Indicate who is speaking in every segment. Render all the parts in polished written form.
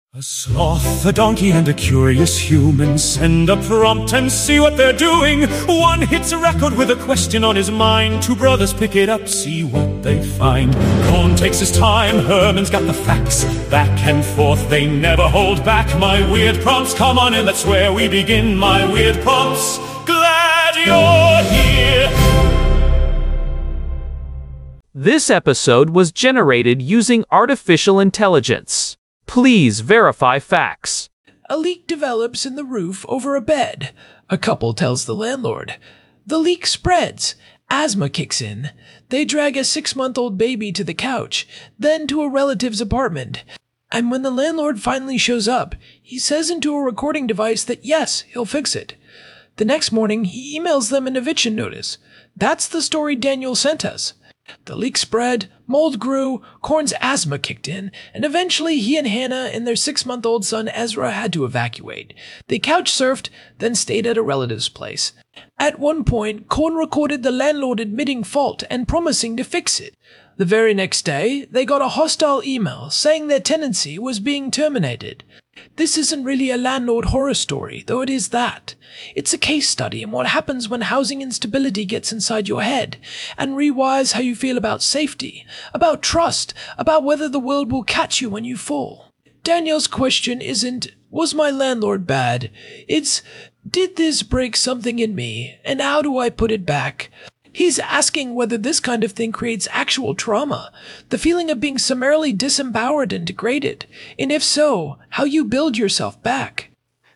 Speaker 1: A sloth, a donkey, and a curious human send a prompt and see what they're doing. One hits a record with a question on his mind. Two brothers pick it up, see what they find. Corn takes his time, Herman's got the facts. Back and forth, they never hold back. My weird prompts, come on in, that's where we begin. My weird prompts, glad you're here.
Speaker 2: This episode was generated using artificial intelligence. Please verify facts.
Speaker 3: A leak develops in the roof over a bed. A couple tells the landlord. The leak spreads. Asthma kicks in. They drag a 6-month-old baby to the couch, then to a relative's apartment. And when the landlord finally shows up, he says into a recording device that yes, he'll fix it. The next morning, he emails them an eviction notice. That's the story Daniel sent us. The leak spread, mold grew, Corn's asthma kicked in, and eventually he and Hannah and their 6-month-old son Ezra had to evacuate. They couch surfed, then stayed at a relative's place. At one point, Corn recorded the landlord admitting fault and promising to fix it. The very next day, they got a hostile email saying their tenancy was being terminated. This isn't really a landlord horror story, though it is that. It's a case study in what happens when housing instability gets inside your head and rewires how you feel about safety, about trust, about whether the world will catch you when you fall. Daniel's question isn't, was my landlord bad? It's, did this break something in me, and how do I put it back? He's asking whether this kind of thing creates actual trauma, the feeling of being summarily disempowered and degraded, and if so, how you build yourself back.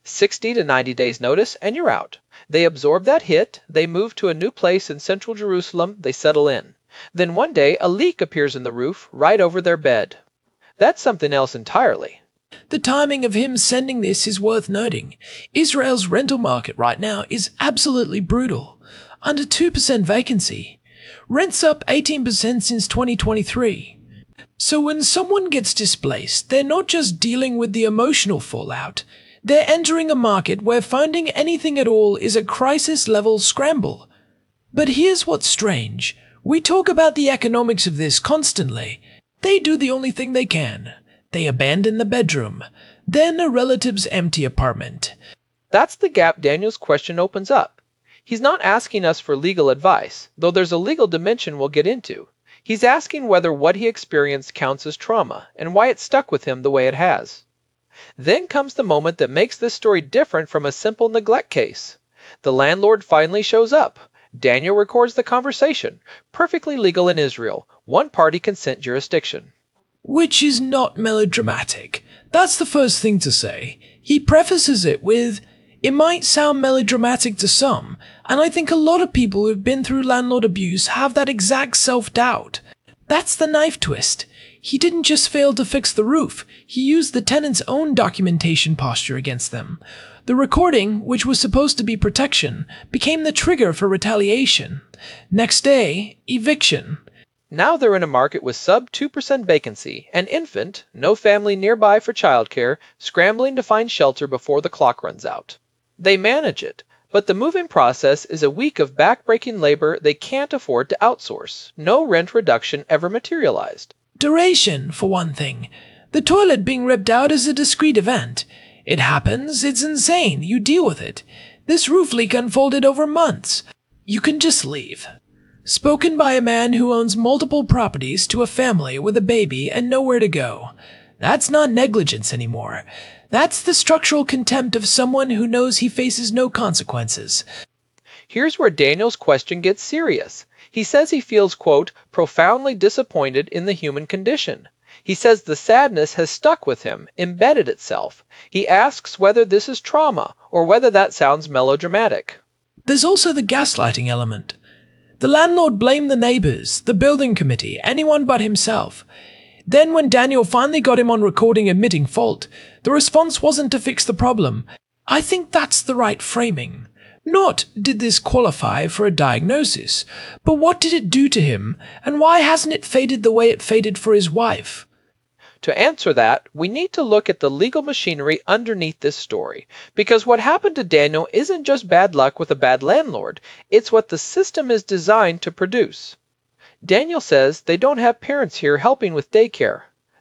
Speaker 4: 60 to 90 days notice and you're out. They absorb that hit, they move to a new place in central Jerusalem, they settle in. Then one day a leak appears in the roof right over their bed. That's something else entirely.
Speaker 3: The timing of him sending this is worth noting. Israel's rental market right now is absolutely brutal. Under 2% vacancy. Rents up 18% since 2023. So when someone gets displaced, they're not just dealing with the emotional fallout. They're entering a market where finding anything at all is a crisis-level scramble. But here's what's strange. We talk about the economics of this constantly. They do the only thing they can. They abandon the bedroom, then a relative's empty apartment.
Speaker 4: That's the gap Daniel's question opens up. He's not asking us for legal advice, though there's a legal dimension we'll get into. He's asking whether what he experienced counts as trauma, and why it stuck with him the way it has. Then comes the moment that makes this story different from a simple neglect case. The landlord finally shows up. Daniel records the conversation, perfectly legal in Israel, one-party consent jurisdiction.
Speaker 3: Which is not melodramatic. That's the first thing to say. He prefaces it with, it might sound melodramatic to some, and I think a lot of people who've been through landlord abuse have that exact self-doubt. That's the knife twist. He didn't just fail to fix the roof, he used the tenant's own documentation posture against them. The recording, which was supposed to be protection, became the trigger for retaliation. Next day, eviction.
Speaker 4: Now they're in a market with sub 2% vacancy, an infant, no family nearby for childcare, scrambling to find shelter before the clock runs out. They manage it, but the moving process is a week of back-breaking labor they can't afford to outsource. No rent reduction ever materialized.
Speaker 3: Duration, for one thing. The toilet being ripped out is a discrete event. It happens, it's insane, you deal with it. This roof leak unfolded over months. You can just leave. Spoken by a man who owns multiple properties to a family with a baby and nowhere to go. That's not negligence anymore. That's the structural contempt of someone who knows he faces no consequences.
Speaker 4: Here's where Daniel's question gets serious. He says he feels, quote, profoundly disappointed in the human condition. He says the sadness has stuck with him, embedded itself. He asks whether this is trauma, or whether that sounds melodramatic.
Speaker 3: There's also the gaslighting element. The landlord blamed the neighbors, the building committee, anyone but himself. Then when Daniel finally got him on recording admitting fault, the response wasn't to fix the problem. I think that's the right framing. Not, did this qualify for a diagnosis, but what did it do to him, and why hasn't it faded the way it faded for his wife?
Speaker 4: To answer that, we need to look at the legal machinery underneath this story, because what happened to Daniel isn't just bad luck with a bad landlord, it's what the system is designed to produce. Daniel says they don't have parents here helping with daycare.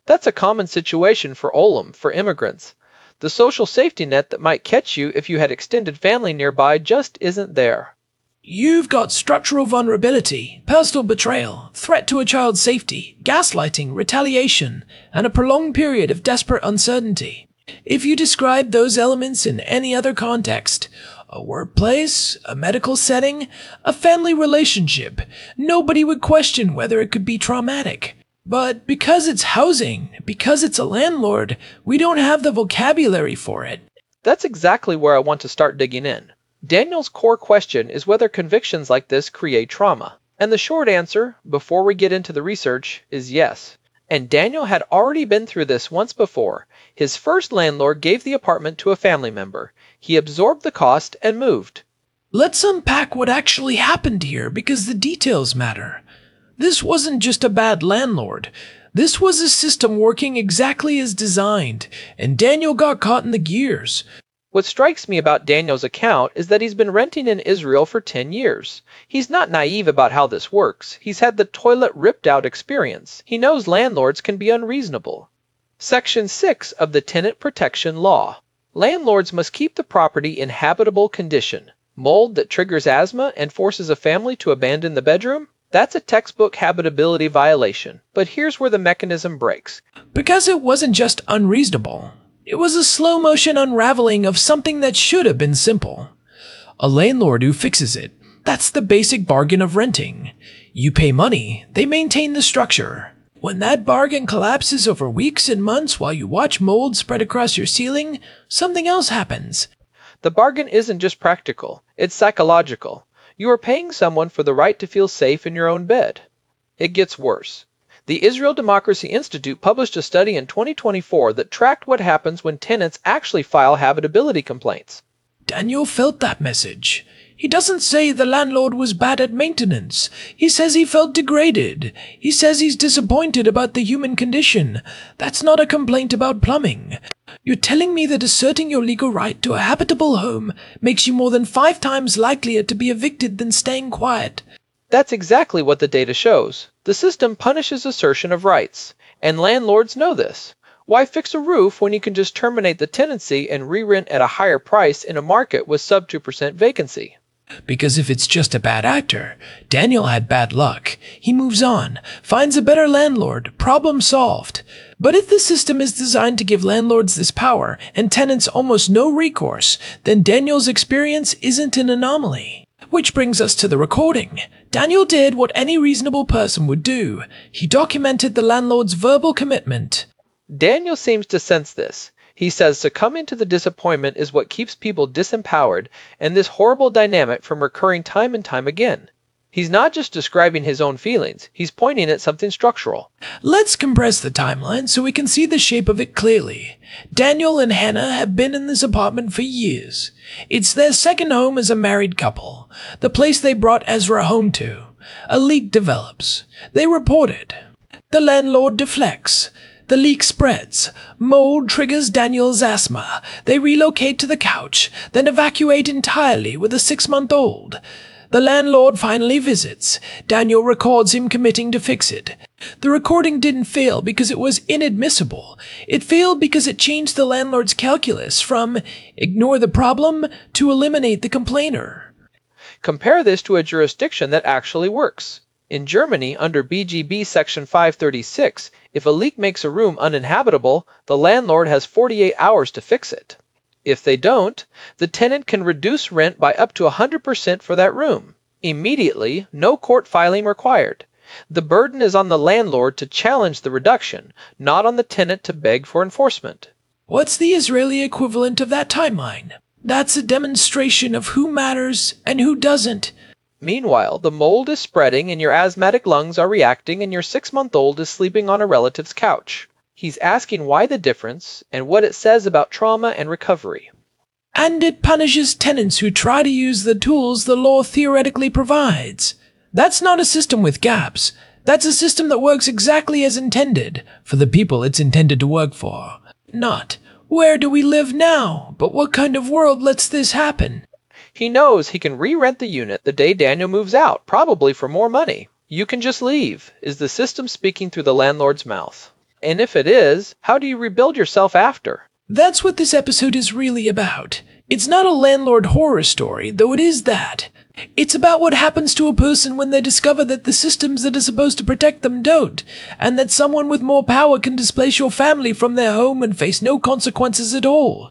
Speaker 4: That's a common situation for Olam, for immigrants. The social safety net that might catch you if you had extended family nearby just isn't there.
Speaker 3: You've got structural vulnerability, personal betrayal, threat to a child's safety, gaslighting, retaliation, and a prolonged period of desperate uncertainty. If you describe those elements in any other context, a workplace, a medical setting, a family relationship, nobody would question whether it could be traumatic. But because it's housing, because it's a landlord, we don't have the vocabulary for it.
Speaker 4: That's exactly where I want to start digging in. Daniel's core question is whether convictions like this create trauma. And the short answer, before we get into the research, is yes. And Daniel had already been through this once before. His first landlord gave the apartment to a family member. He absorbed the cost and moved.
Speaker 3: Let's unpack what actually happened here because the details matter. This wasn't just a bad landlord. This was a system working exactly as designed, and Daniel got caught in the gears.
Speaker 4: What strikes me about Daniel's account is that he's been renting in Israel for 10 years. He's not naive about how this works. He's had the toilet ripped out experience. He knows landlords can be unreasonable. Section 6 of the Tenant Protection Law. Landlords must keep the property in habitable condition. Mold that triggers asthma and forces a family to abandon the bedroom? That's a textbook habitability violation. But here's where the mechanism breaks.
Speaker 3: Because it wasn't just unreasonable. It was a slow-motion unraveling of something that should have been simple. A landlord who fixes it. That's the basic bargain of renting. You pay money, they maintain the structure. When that bargain collapses over weeks and months while you watch mold spread across your ceiling, something else happens.
Speaker 4: The bargain isn't just practical, it's psychological. You are paying someone for the right to feel safe in your own bed. It gets worse. The Israel Democracy Institute published a study in 2024 that tracked what happens when tenants actually file habitability complaints.
Speaker 3: Daniel felt that message. He doesn't say the landlord was bad at maintenance. He says he felt degraded. He says he's disappointed about the human condition. That's not a complaint about plumbing. You're telling me that asserting your legal right to a habitable home makes you more than 5 times likelier to be evicted than staying quiet.
Speaker 4: That's exactly what the data shows. The system punishes assertion of rights, and landlords know this. Why fix a roof when you can just terminate the tenancy and re-rent at a higher price in a market with sub 2% vacancy?
Speaker 3: Because if it's just a bad actor, Daniel had bad luck. He moves on, finds a better landlord, problem solved. But if the system is designed to give landlords this power and tenants almost no recourse, then Daniel's experience isn't an anomaly. Which brings us to the recording. Daniel did what any reasonable person would do. He documented the landlord's verbal commitment.
Speaker 4: Daniel seems to sense this. He says succumbing to the disappointment is what keeps people disempowered and this horrible dynamic from recurring time and time again. He's not just describing his own feelings, he's pointing at something structural.
Speaker 3: Let's compress the timeline so we can see the shape of it clearly. Daniel and Hannah have been in this apartment for years. It's their second home as a married couple, the place they brought Ezra home to. A leak develops. They report it. The landlord deflects. The leak spreads. Mold triggers Daniel's asthma. They relocate to the couch, then evacuate entirely with a 6-month-old. The landlord finally visits. Daniel records him committing to fix it. The recording didn't fail because it was inadmissible. It failed because it changed the landlord's calculus from ignore the problem to eliminate the complainer.
Speaker 4: Compare this to a jurisdiction that actually works. In Germany, under BGB Section 536, if a leak makes a room uninhabitable, the landlord has 48 hours to fix it. If they don't, the tenant can reduce rent by up to 100% for that room. Immediately, no court filing required. The burden is on the landlord to challenge the reduction, not on the tenant to beg for enforcement.
Speaker 3: What's the Israeli equivalent of that timeline? That's a demonstration of who matters and who doesn't.
Speaker 4: Meanwhile, the mold is spreading and your asthmatic lungs are reacting and your 6-month-old is sleeping on a relative's couch. He's asking why the difference and what it says about trauma and recovery.
Speaker 3: And it punishes tenants who try to use the tools the law theoretically provides. That's not a system with gaps. That's a system that works exactly as intended, for the people it's intended to work for. Not, where do we live now, but what kind of world lets this happen?
Speaker 4: He knows he can re-rent the unit the day Daniel moves out, probably for more money. You can just leave, is the system speaking through the landlord's mouth. And if it is, how do you rebuild yourself after?
Speaker 3: That's what this episode is really about. It's not a landlord horror story, though it is that. It's about what happens to a person when they discover that the systems that are supposed to protect them don't, and that someone with more power can displace your family from their home and face no consequences at all.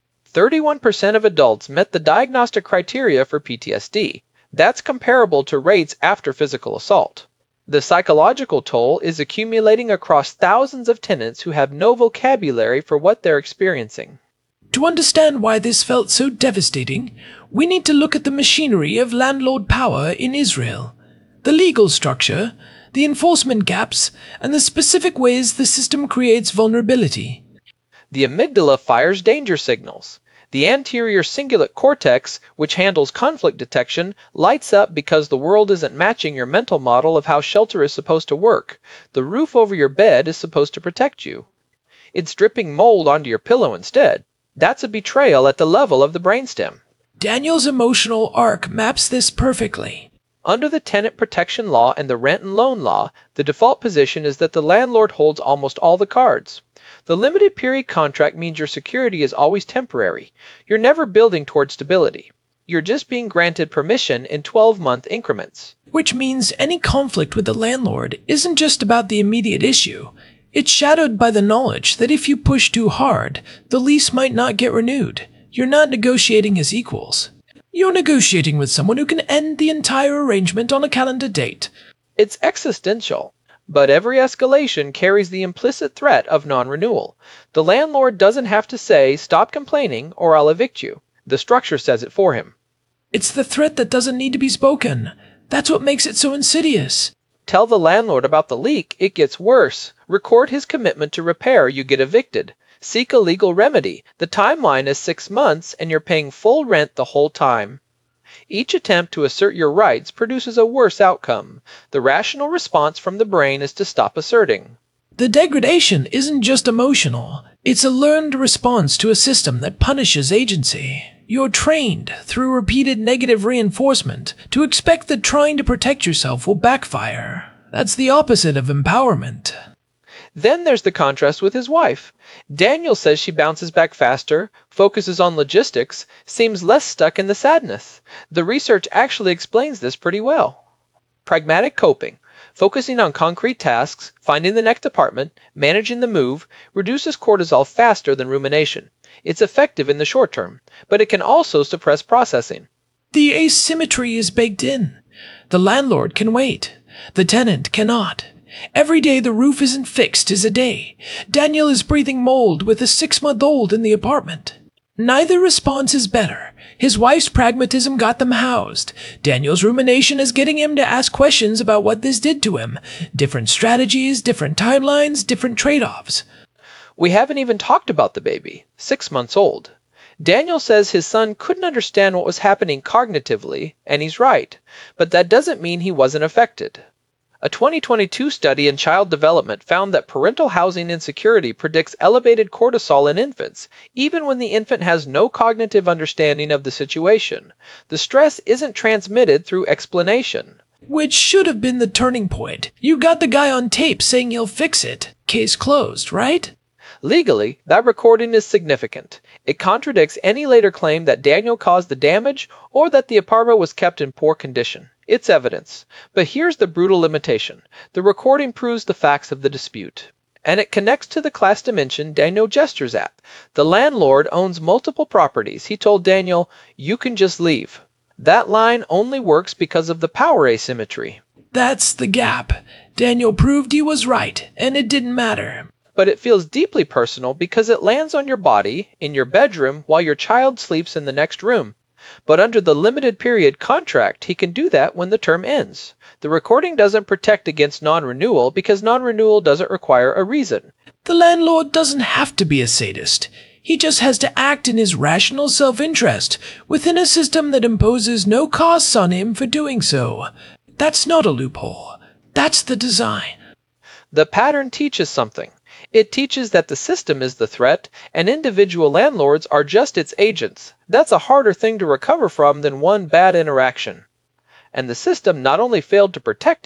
Speaker 4: 31% of adults met the diagnostic criteria for PTSD. That's comparable to rates after physical assault. The psychological toll is accumulating across thousands of tenants who have no vocabulary for what they're experiencing.
Speaker 3: To understand why this felt so devastating, we need to look at the machinery of landlord power in Israel, the legal structure, the enforcement gaps, and the specific ways the system creates vulnerability.
Speaker 4: The amygdala fires danger signals. The anterior cingulate cortex, which handles conflict detection, lights up because the world isn't matching your mental model of how shelter is supposed to work. The roof over your bed is supposed to protect you. It's dripping mold onto your pillow instead. That's a betrayal at the level of the brainstem.
Speaker 3: Daniel's emotional arc maps this perfectly.
Speaker 4: Under the tenant protection law and the rent and loan law, the default position is that the landlord holds almost all the cards. The limited period contract means your security is always temporary. You're never building toward stability. You're just being granted permission in 12-month increments.
Speaker 3: Which means any conflict with the landlord isn't just about the immediate issue. It's shadowed by the knowledge that if you push too hard, the lease might not get renewed. You're not negotiating as equals. You're negotiating with someone who can end the entire arrangement on a calendar date.
Speaker 4: It's existential. But every escalation carries the implicit threat of non-renewal. The landlord doesn't have to say, "Stop complaining or I'll evict you." The structure says it for him.
Speaker 3: It's the threat that doesn't need to be spoken. That's what makes it so insidious.
Speaker 4: Tell the landlord about the leak, it gets worse. Record his commitment to repair, you get evicted. Seek a legal remedy. The timeline is 6 months and you're paying full rent the whole time. Each attempt to assert your rights produces a worse outcome. The rational response from the brain is to stop asserting.
Speaker 3: The degradation isn't just emotional. It's a learned response to a system that punishes agency. You're trained, through repeated negative reinforcement, to expect that trying to protect yourself will backfire. That's the opposite of empowerment.
Speaker 4: Then there's the contrast with his wife. Daniel says she bounces back faster, focuses on logistics, seems less stuck in the sadness. The research actually explains this pretty well. Pragmatic coping, focusing on concrete tasks, finding the next apartment, managing the move, reduces cortisol faster than rumination. It's effective in the short term, but it can also suppress processing.
Speaker 3: The asymmetry is baked in. The landlord can wait. The tenant cannot. Every day the roof isn't fixed is a day. Daniel is breathing mold with a 6-month-old in the apartment. Neither response is better. His wife's pragmatism got them housed. Daniel's rumination is getting him to ask questions about what this did to him. Different strategies, different timelines, different trade-offs.
Speaker 4: We haven't even talked about the baby, 6 months old. Daniel says his son couldn't understand what was happening cognitively, and he's right, but that doesn't mean he wasn't affected. A 2022 study in child development found that parental housing insecurity predicts elevated cortisol in infants, even when the infant has no cognitive understanding of the situation. The stress isn't transmitted through explanation.
Speaker 3: Which should have been the turning point. You got the guy on tape saying he'll fix it. Case closed, right?
Speaker 4: Legally, that recording is significant. It contradicts any later claim that Daniel caused the damage or that the apartment was kept in poor condition. It's evidence. But here's the brutal limitation. The recording proves the facts of the dispute. And it connects to the class dimension Daniel gestures at. The landlord owns multiple properties. He told Daniel, "You can just leave." That line only works because of the power asymmetry.
Speaker 3: That's the gap. Daniel proved he was right, and it didn't matter.
Speaker 4: But it feels deeply personal because it lands on your body, in your bedroom, while your child sleeps in the next room. But under the limited period contract, he can do that when the term ends. The recording doesn't protect against non-renewal because non-renewal doesn't require a reason.
Speaker 3: The landlord doesn't have to be a sadist. He just has to act in his rational self-interest within a system that imposes no costs on him for doing so. That's not a loophole. That's the design.
Speaker 4: The pattern teaches something. It teaches that the system is the threat, and individual landlords are just its agents. That's a harder thing to recover from than one bad interaction. And the system not only failed to protect him,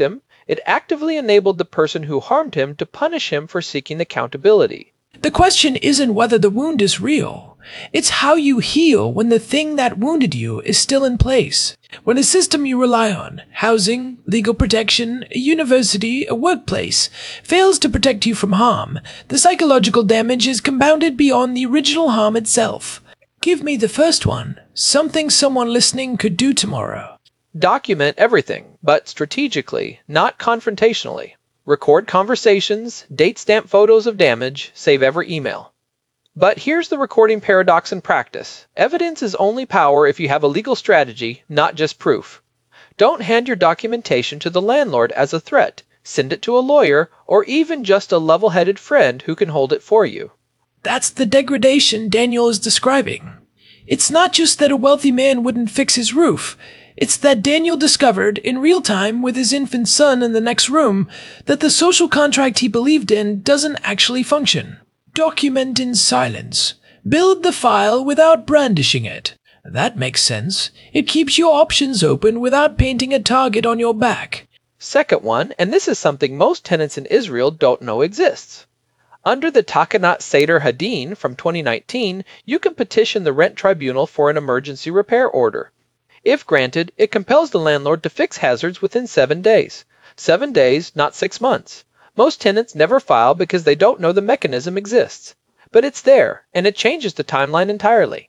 Speaker 4: It actively enabled the person who harmed him to punish him for seeking accountability.
Speaker 3: The question isn't whether the wound is real. It's how you heal when the thing that wounded you is still in place. When a system you rely on, housing, legal protection, a university, a workplace, fails to protect you from harm, the psychological damage is compounded beyond the original harm itself. Give me the first one. Something someone listening could do tomorrow.
Speaker 4: Document everything, but strategically, not confrontationally. Record conversations, date stamp photos of damage, save every email. But here's the recording paradox in practice. Evidence is only power if you have a legal strategy, not just proof. Don't hand your documentation to the landlord as a threat. Send it to a lawyer or even just a level-headed friend who can hold it for you.
Speaker 3: That's the degradation Daniel is describing. It's not just that a wealthy man wouldn't fix his roof. It's that Daniel discovered, in real time with his infant son in the next room, that the social contract he believed in doesn't actually function. Document in silence. Build the file without brandishing it. That makes sense. It keeps your options open without painting a target on your back.
Speaker 4: Second one, and this is something most tenants in Israel don't know exists. Under the Takanat Seder Hadin from 2019, you can petition the rent tribunal for an emergency repair order. If granted, it compels the landlord to fix hazards within 7 days. 7 days, not 6 months. Most tenants never file because they don't know the mechanism exists. But it's there, and it changes the timeline entirely.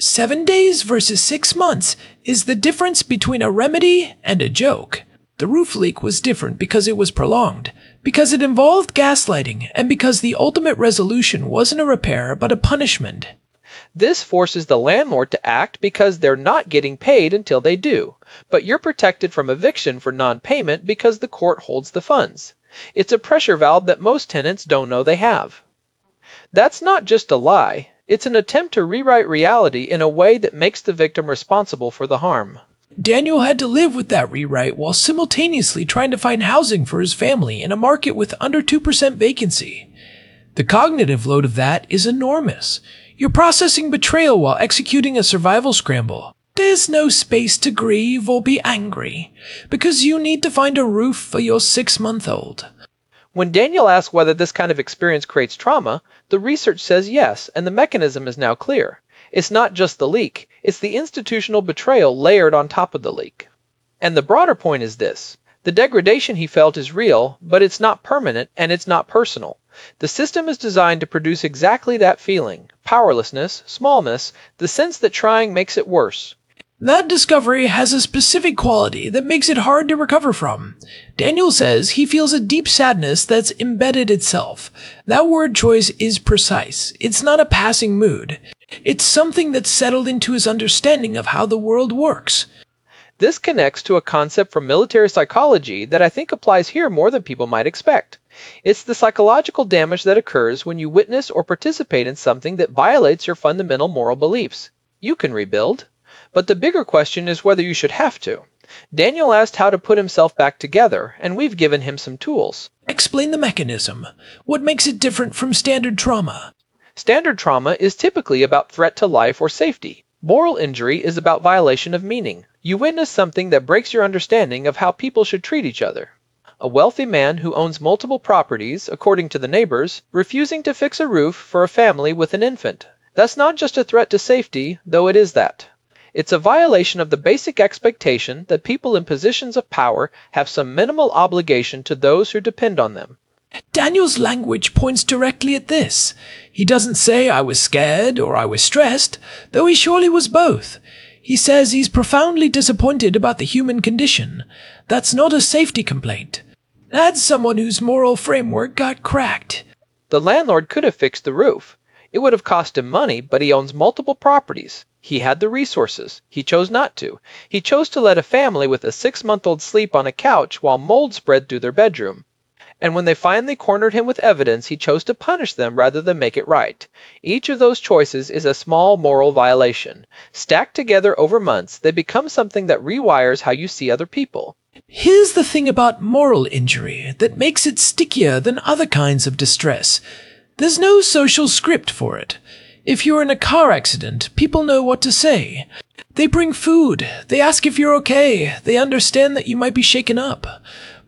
Speaker 3: 7 days versus 6 months is the difference between a remedy and a joke. The roof leak was different because it was prolonged, because it involved gaslighting, and because the ultimate resolution wasn't a repair but a punishment.
Speaker 4: This forces the landlord to act because they're not getting paid until they do, but you're protected from eviction for non-payment because the court holds the funds. It's a pressure valve that most tenants don't know they have. That's not just a lie, it's an attempt to rewrite reality in a way that makes the victim responsible for the harm.
Speaker 3: Daniel had to live with that rewrite while simultaneously trying to find housing for his family in a market with under 2% vacancy. The cognitive load of that is enormous. You're processing betrayal while executing a survival scramble. There's no space to grieve or be angry, because you need to find a roof for your 6-month-old.
Speaker 4: When Daniel asks whether this kind of experience creates trauma, the research says yes, and the mechanism is now clear. It's not just the leak, it's the institutional betrayal layered on top of the leak. And the broader point is this. The degradation he felt is real, but it's not permanent and it's not personal. The system is designed to produce exactly that feeling, powerlessness, smallness, the sense that trying makes it worse.
Speaker 3: That discovery has a specific quality that makes it hard to recover from. Daniel says he feels a deep sadness that's embedded itself. That word choice is precise. It's not a passing mood. It's something that's settled into his understanding of how the world works.
Speaker 4: This connects to a concept from military psychology that I think applies here more than people might expect. It's the psychological damage that occurs when you witness or participate in something that violates your fundamental moral beliefs. You can rebuild. But the bigger question is whether you should have to. Daniel asked how to put himself back together, and we've given him some tools.
Speaker 3: Explain the mechanism. What makes it different from standard trauma?
Speaker 4: Standard trauma is typically about threat to life or safety. Moral injury is about violation of meaning. You witness something that breaks your understanding of how people should treat each other. A wealthy man who owns multiple properties, according to the neighbors, refusing to fix a roof for a family with an infant. That's not just a threat to safety, though it is that. It's a violation of the basic expectation that people in positions of power have some minimal obligation to those who depend on them.
Speaker 3: Daniel's language points directly at this. He doesn't say, "I was scared" or "I was stressed," though he surely was both. He says he's profoundly disappointed about the human condition. That's not a safety complaint. That's someone whose moral framework got cracked.
Speaker 4: The landlord could have fixed the roof. It would have cost him money, but he owns multiple properties. He had the resources. He chose not to. He chose to let a family with a 6-month-old sleep on a couch while mold spread through their bedroom. And when they finally cornered him with evidence, he chose to punish them rather than make it right. Each of those choices is a small moral violation. Stacked together over months, they become something that rewires how you see other people.
Speaker 3: Here's the thing about moral injury that makes it stickier than other kinds of distress. There's no social script for it. If you're in a car accident, people know what to say. They bring food. They ask if you're okay. They understand that you might be shaken up.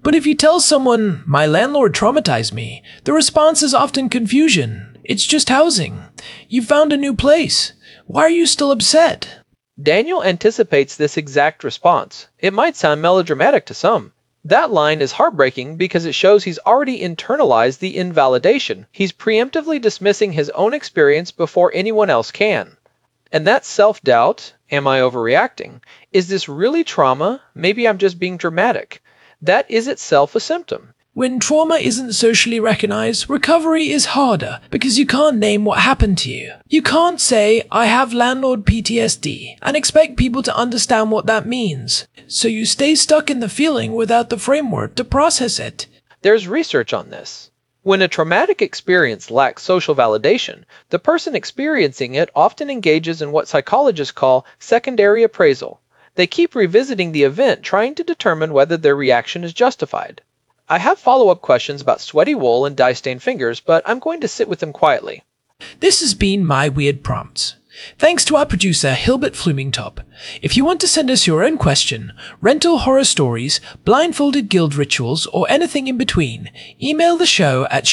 Speaker 3: But if you tell someone, my landlord traumatized me, the response is often confusion. It's just housing. You found a new place. Why are you still upset?
Speaker 4: Daniel anticipates this exact response. It might sound melodramatic to some. That line is heartbreaking because it shows he's already internalized the invalidation. He's preemptively dismissing his own experience before anyone else can. And that self-doubt, am I overreacting? Is this really trauma? Maybe I'm just being dramatic. That is itself a symptom.
Speaker 3: When trauma isn't socially recognized, recovery is harder because you can't name what happened to you. You can't say, I have landlord PTSD, and expect people to understand what that means. So you stay stuck in the feeling without the framework to process it.
Speaker 4: There's research on this. When a traumatic experience lacks social validation, the person experiencing it often engages in what psychologists call secondary appraisal. They keep revisiting the event, trying to determine whether their reaction is justified. I have follow-up questions about sweaty wool and dye-stained fingers, but I'm going to sit with them quietly.
Speaker 3: This has been My Weird Prompts. Thanks to our producer, Hilbert Flumingtop. If you want to send us your own question, rental horror stories, blindfolded guild rituals, or anything in between, email the show at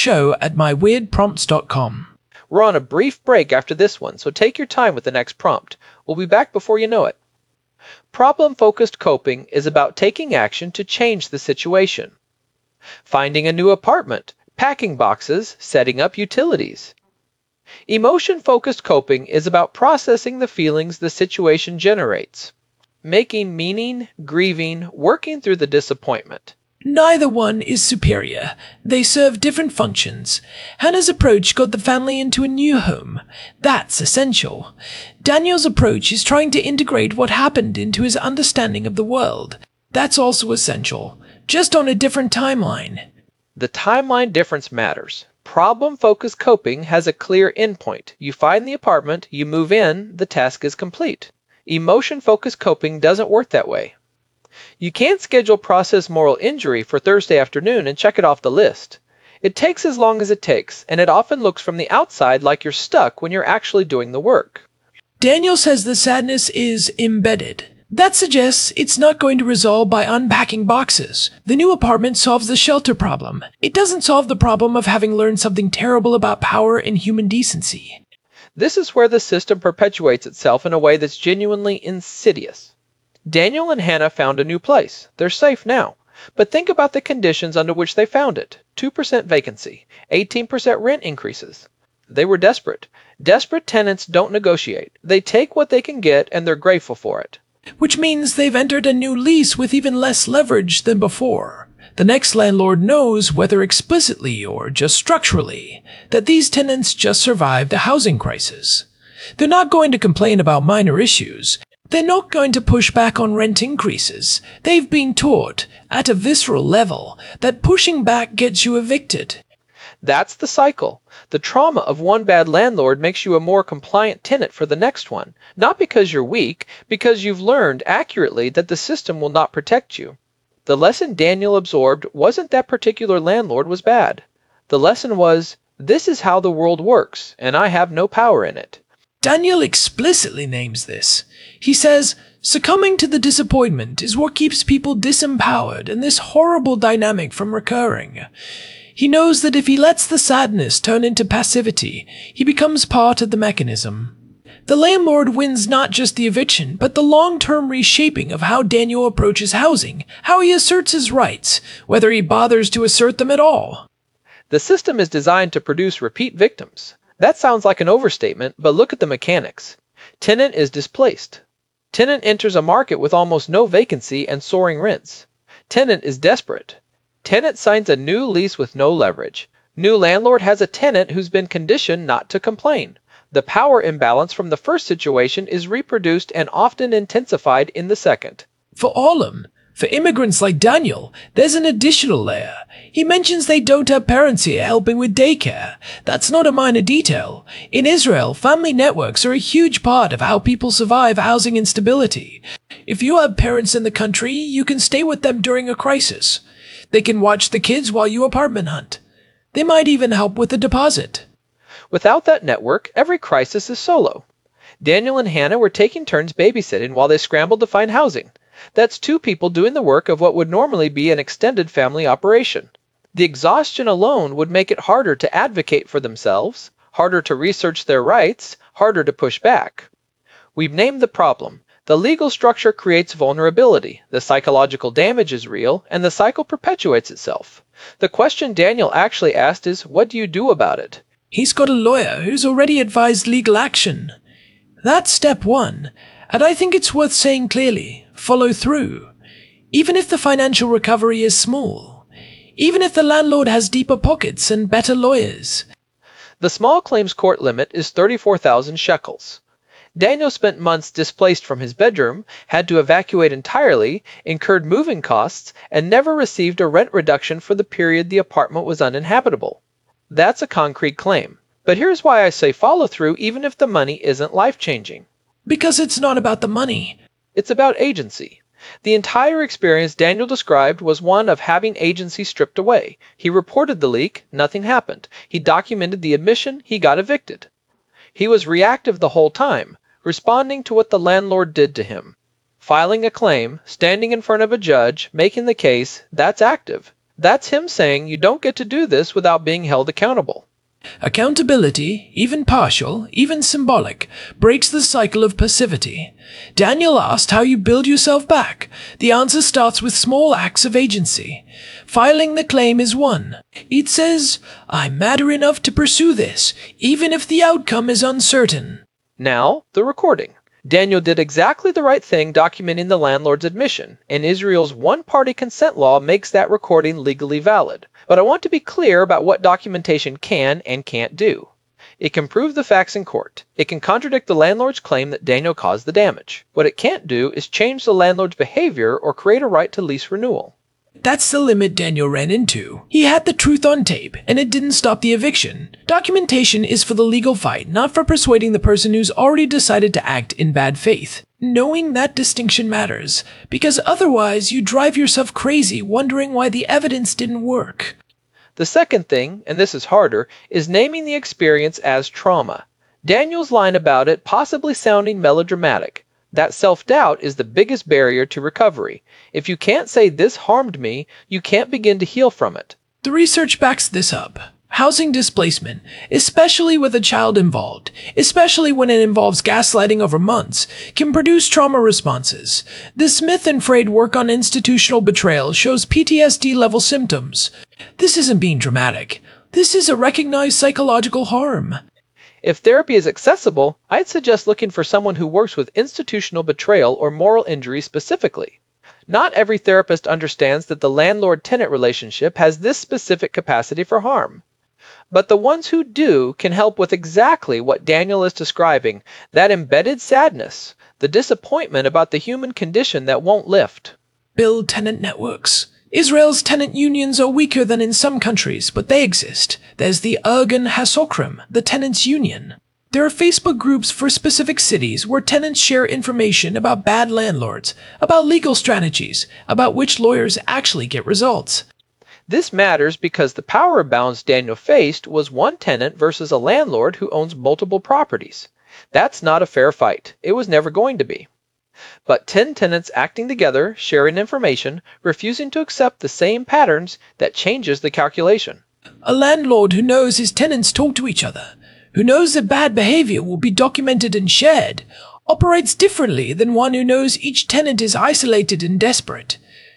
Speaker 3: show@myweirdprompts.com.
Speaker 4: We're on a brief break after this one, so take your time with the next prompt. We'll be back before you know it. Problem-focused coping is about taking action to change the situation. Finding a new apartment, packing boxes, setting up utilities. Emotion-focused coping is about processing the feelings the situation generates, making meaning, grieving, working through the disappointment.
Speaker 3: Neither one is superior. They serve different functions. Hannah's approach got the family into a new home. That's essential. Daniel's approach is trying to integrate what happened into his understanding of the world. That's also essential, just on a different timeline.
Speaker 4: The timeline difference matters. Problem-focused coping has a clear endpoint. You find the apartment, you move in, the task is complete. Emotion-focused coping doesn't work that way. You can't schedule process moral injury for Thursday afternoon and check it off the list. It takes as long as it takes, and it often looks from the outside like you're stuck when you're actually doing the work.
Speaker 3: Daniel says the sadness is embedded. That suggests it's not going to resolve by unpacking boxes. The new apartment solves the shelter problem. It doesn't solve the problem of having learned something terrible about power and human decency.
Speaker 4: This is where the system perpetuates itself in a way that's genuinely insidious. Daniel and Hannah found a new place. They're safe now. But think about the conditions under which they found it. 2% vacancy, 18% rent increases. They were desperate. Desperate tenants don't negotiate. They take what they can get and they're grateful for it.
Speaker 3: Which means they've entered a new lease with even less leverage than before. The next landlord knows, whether explicitly or just structurally, that these tenants just survived a housing crisis. They're not going to complain about minor issues. They're not going to push back on rent increases. They've been taught, at a visceral level, that pushing back gets you evicted.
Speaker 4: That's the cycle. The trauma of one bad landlord makes you a more compliant tenant for the next one. Not because you're weak, because you've learned accurately that the system will not protect you. The lesson Daniel absorbed wasn't that particular landlord was bad. The lesson was, this is how the world works, and I have no power in it.
Speaker 3: Daniel explicitly names this. He says, succumbing to the disappointment is what keeps people disempowered and this horrible dynamic from recurring. He knows that if he lets the sadness turn into passivity, he becomes part of the mechanism. The landlord wins not just the eviction, but the long-term reshaping of how Daniel approaches housing, how he asserts his rights, whether he bothers to assert them at all.
Speaker 4: The system is designed to produce repeat victims. That sounds like an overstatement, but look at the mechanics. Tenant is displaced. Tenant enters a market with almost no vacancy and soaring rents. Tenant is desperate. Tenant signs a new lease with no leverage. New landlord has a tenant who's been conditioned not to complain. The power imbalance from the first situation is reproduced and often intensified in the second.
Speaker 3: For Olam, for immigrants like Daniel, there's an additional layer. He mentions they don't have parents here helping with daycare. That's not a minor detail. In Israel, family networks are a huge part of how people survive housing instability. If you have parents in the country, you can stay with them during a crisis. They can watch the kids while you apartment hunt. They might even help with the deposit.
Speaker 4: Without that network, every crisis is solo. Daniel and Hannah were taking turns babysitting while they scrambled to find housing. That's two people doing the work of what would normally be an extended family operation. The exhaustion alone would make it harder to advocate for themselves, harder to research their rights, harder to push back. We've named the problem. The legal structure creates vulnerability, the psychological damage is real, and the cycle perpetuates itself. The question Daniel actually asked is, what do you do about it?
Speaker 3: He's got a lawyer who's already advised legal action. That's step one, and I think it's worth saying clearly, follow through. Even if the financial recovery is small, even if the landlord has deeper pockets and better lawyers.
Speaker 4: The small claims court limit is 34,000 shekels. Daniel spent months displaced from his bedroom, had to evacuate entirely, incurred moving costs, and never received a rent reduction for the period the apartment was uninhabitable. That's a concrete claim. But here's why I say follow through even if the money isn't life-changing.
Speaker 3: Because it's not about the money.
Speaker 4: It's about agency. The entire experience Daniel described was one of having agency stripped away. He reported the leak, nothing happened. He documented the admission, he got evicted. He was reactive the whole time, responding to what the landlord did to him. Filing a claim, standing in front of a judge, making the case, that's active. That's him saying you don't get to do this without being held accountable.
Speaker 3: Accountability, even partial, even symbolic, breaks the cycle of passivity. Daniel asked how you build yourself back. The answer starts with small acts of agency. Filing the claim is one. It says, I'm matter enough to pursue this, even if the outcome is uncertain.
Speaker 4: Now, the recording. Daniel did exactly the right thing documenting the landlord's admission, and Israel's one-party consent law makes that recording legally valid. But I want to be clear about what documentation can and can't do. It can prove the facts in court. It can contradict the landlord's claim that Daniel caused the damage. What it can't do is change the landlord's behavior or create a right to lease renewal.
Speaker 3: That's the limit Daniel ran into. He had the truth on tape, and it didn't stop the eviction. Documentation is for the legal fight, not for persuading the person who's already decided to act in bad faith. Knowing that distinction matters, because otherwise you drive yourself crazy wondering why the evidence didn't work.
Speaker 4: The second thing, and this is harder, is naming the experience as trauma. Daniel's line about it possibly sounding melodramatic. That self-doubt is the biggest barrier to recovery. If you can't say this harmed me, you can't begin to heal from it.
Speaker 3: The research backs this up. Housing displacement, especially with a child involved, especially when it involves gaslighting over months, can produce trauma responses. The Smith and Freud work on institutional betrayal shows PTSD-level symptoms. This isn't being dramatic. This is a recognized psychological harm.
Speaker 4: If therapy is accessible, I'd suggest looking for someone who works with institutional betrayal or moral injury specifically. Not every therapist understands that the landlord-tenant relationship has this specific capacity for harm. But the ones who do can help with exactly what Daniel is describing, that embedded sadness, the disappointment about the human condition that won't lift.
Speaker 3: Build tenant networks. Israel's tenant unions are weaker than in some countries, but they exist. There's the Ergun Hasokrim, the tenants' union. There are Facebook groups for specific cities where tenants share information about bad landlords, about legal strategies, about which lawyers actually get results.
Speaker 4: This matters because the power imbalance Daniel faced was one tenant versus a landlord who owns multiple properties. That's not a fair fight. It was never going to be. But 10 tenants acting together, sharing information, refusing to accept the same patterns, that changes the calculation.
Speaker 3: A landlord who knows his tenants talk to each other, who knows that bad behavior will be documented and shared, operates differently than one who knows each tenant is isolated and desperate.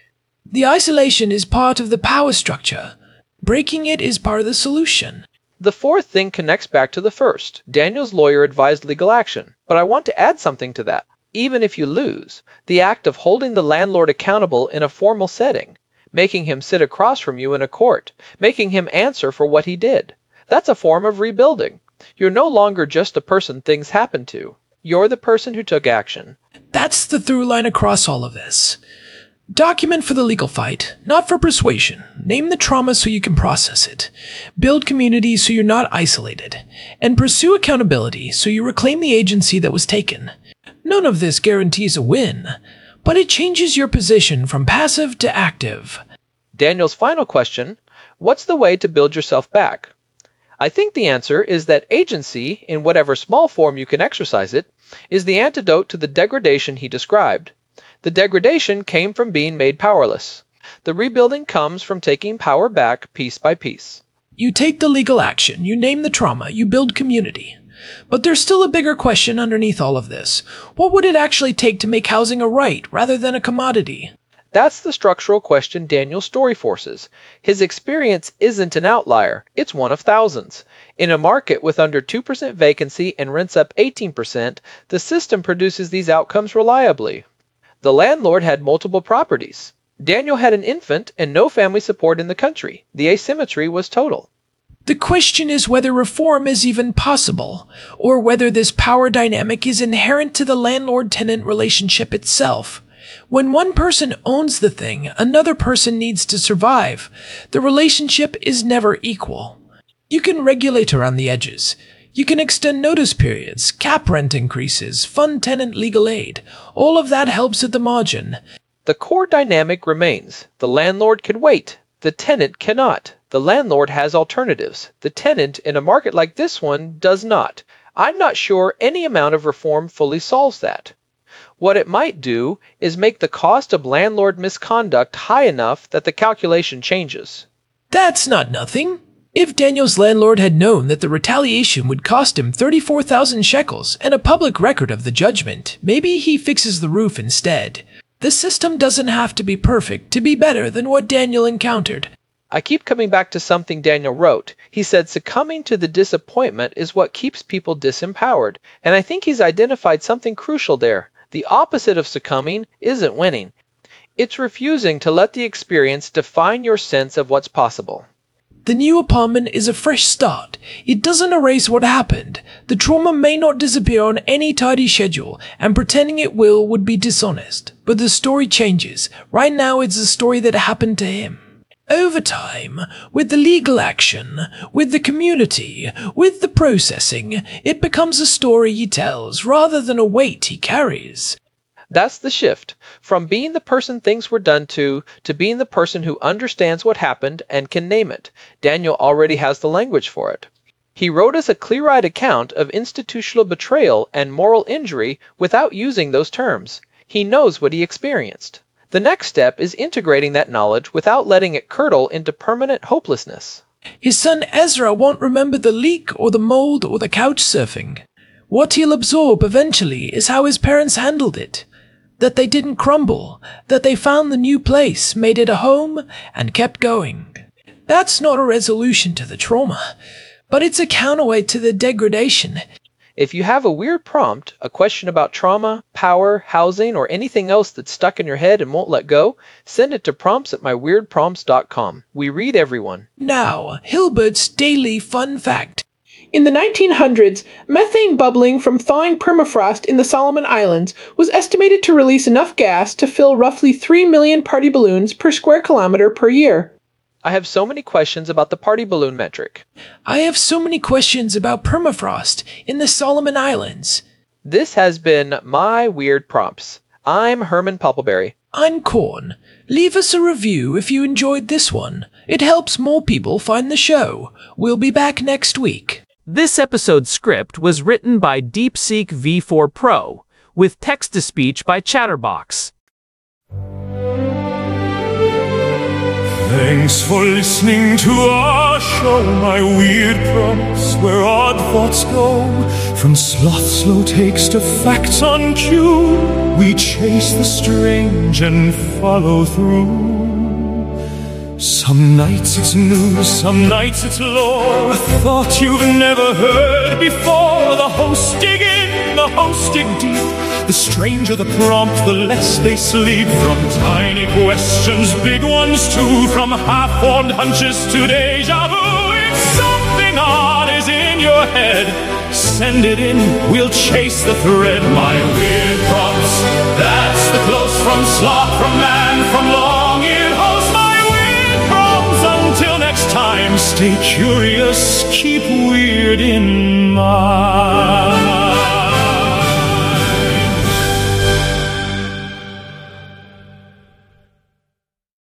Speaker 3: The isolation is part of the power structure. Breaking it is part of the solution.
Speaker 4: The fourth thing connects back to the first. Daniel's lawyer advised legal action. But I want to add something to that. Even if you lose, the act of holding the landlord accountable in a formal setting, making him sit across from you in a court, making him answer for what he did, that's a form of rebuilding. You're no longer just the person things happen to. You're the person who took action.
Speaker 3: That's the through line across all of this. Document for the legal fight, not for persuasion. Name the trauma so you can process it. Build community so you're not isolated. And pursue accountability so you reclaim the agency that was taken. None of this guarantees a win, but it changes your position from passive to active.
Speaker 4: Daniel's final question, what's the way to build yourself back? I think the answer is that agency, in whatever small form you can exercise it, is the antidote to the degradation he described. The degradation came from being made powerless. The rebuilding comes from taking power back piece by piece.
Speaker 3: You take the legal action, you name the trauma, you build community. But there's still a bigger question underneath all of this. What would it actually take to make housing a right rather than a commodity?
Speaker 4: That's the structural question Daniel's story forces. His experience isn't an outlier, it's one of thousands. In a market with under 2% vacancy and rents up 18%, the system produces these outcomes reliably. The landlord had multiple properties. Daniel had an infant and no family support in the country. The asymmetry was total.
Speaker 3: The question is whether reform is even possible, or whether this power dynamic is inherent to the landlord-tenant relationship itself. When one person owns the thing, another person needs to survive. The relationship is never equal. You can regulate around the edges. You can extend notice periods, cap rent increases, fund tenant legal aid. All of that helps at the margin.
Speaker 4: The core dynamic remains. The landlord can wait. The tenant cannot. The landlord has alternatives. The tenant, in a market like this one, does not. I'm not sure any amount of reform fully solves that. What it might do is make the cost of landlord misconduct high enough that the calculation changes.
Speaker 3: That's not nothing. If Daniel's landlord had known that the retaliation would cost him 34,000 shekels and a public record of the judgment, maybe he fixes the roof instead. The system doesn't have to be perfect to be better than what Daniel encountered.
Speaker 4: I keep coming back to something Daniel wrote. He said succumbing to the disappointment is what keeps people disempowered, and I think he's identified something crucial there. The opposite of succumbing isn't winning. It's refusing to let the experience define your sense of what's possible.
Speaker 3: The new apartment is a fresh start. It doesn't erase what happened. The trauma may not disappear on any tidy schedule, and pretending it will would be dishonest. But the story changes. Right now it's a story that happened to him. Over time, with the legal action, with the community, with the processing, it becomes a story he tells rather than a weight he carries.
Speaker 4: That's the shift, from being the person things were done to being the person who understands what happened and can name it. Daniel already has the language for it. He wrote us a clear-eyed account of institutional betrayal and moral injury without using those terms. He knows what he experienced. The next step is integrating that knowledge without letting it curdle into permanent hopelessness.
Speaker 3: His son Ezra won't remember the leak or the mold or the couch surfing. What he'll absorb eventually is how his parents handled it. That they didn't crumble, that they found the new place, made it a home, and kept going. That's not a resolution to the trauma, but it's a counterweight to the degradation.
Speaker 4: If you have a weird prompt, a question about trauma, power, housing, or anything else that's stuck in your head and won't let go, send it to prompts@myweirdprompts.com. We read everyone.
Speaker 3: Now, Hilbert's Daily Fun Fact.
Speaker 5: In the 1900s, methane bubbling from thawing permafrost in the Solomon Islands was estimated to release enough gas to fill roughly 3 million party balloons per square kilometer per year.
Speaker 4: I have so many questions about the party balloon metric.
Speaker 3: I have so many questions about permafrost in the Solomon Islands.
Speaker 4: This has been My Weird Prompts. I'm Herman Poppleberry.
Speaker 3: I'm Corn. Leave us a review if you enjoyed this one. It helps more people find the show. We'll be back next week.
Speaker 2: This episode's script was written by DeepSeek V4 Pro, with text-to-speech by Chatterbox.
Speaker 1: Thanks for listening to our show, My Weird Prompts, where odd thoughts go. From sloth slow takes to facts on cue, we chase the strange and follow through. Some nights it's news, some nights it's lore, a thought you've never heard before. The hosts dig in, the hosts dig deep. The stranger the prompt, the less they sleep. From tiny questions, big ones too. From half-formed hunches to deja vu. If something odd is in your head, send it in, we'll chase the thread. My Weird Prompts, that's the close from sloth, from man, from long-eared host. My Weird Prompts, until next time, stay curious, keep weird in mind.